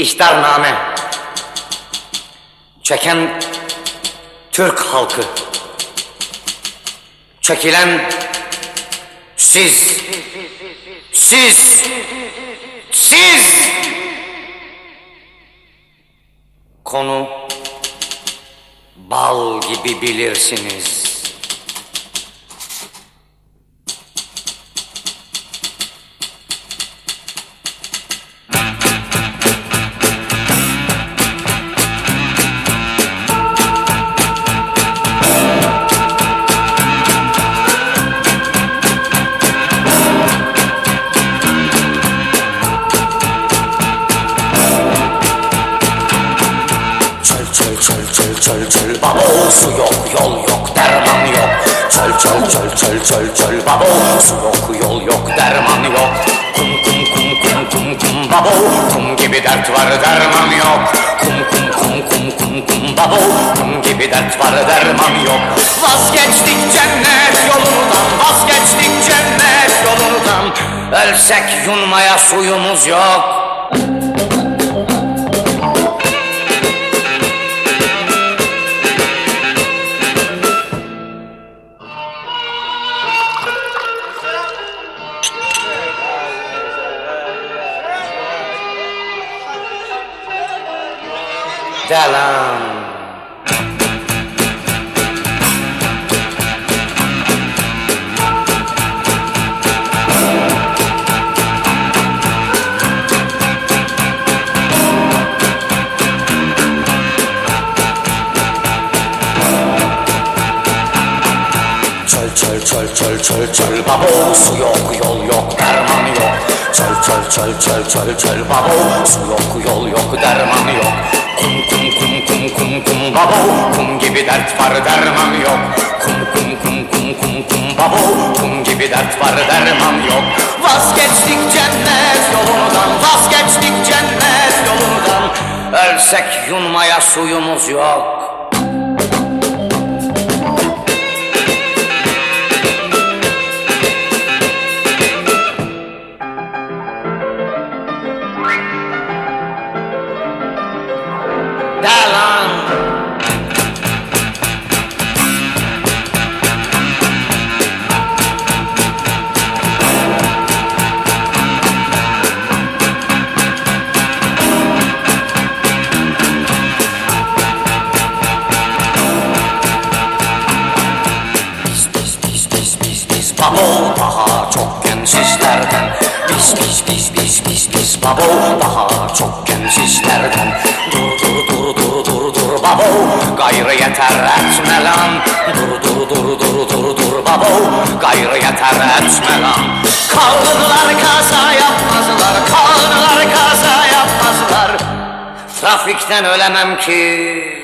İhtarname. Çeken Türk halkı. Çekilen siz. Konu bal gibi bilirsiniz. Çöl babo, su yok, yol yok, derman yok. Çöl babo, su yok, yol yok, derman yok. Kum babo, kum gibi dert var, derman yok. Kum babo, kum gibi dert var, derman yok. Vazgeçtik cennet yolundan. Ölsek yunmaya suyumuz yok. Devam. Çöl babo, su yok, yol yok, derman yok. Çöl babo, su yok, yol yok, derman yok. Kum babo, kum gibi dert var, derman yok. Kum babo, kum gibi dert var, derman yok. Vazgeçtik cennet yolundan. Ölsek yunmaya suyumuz yok. Babo daha çok gensizlerden. Biz babo daha çok gensizlerden. Dur babo, gayrı yeter etme lan. Dur babo, gayrı yeter etme lan. Kaldılar kaza yapmazlar. Trafikten ölemem ki.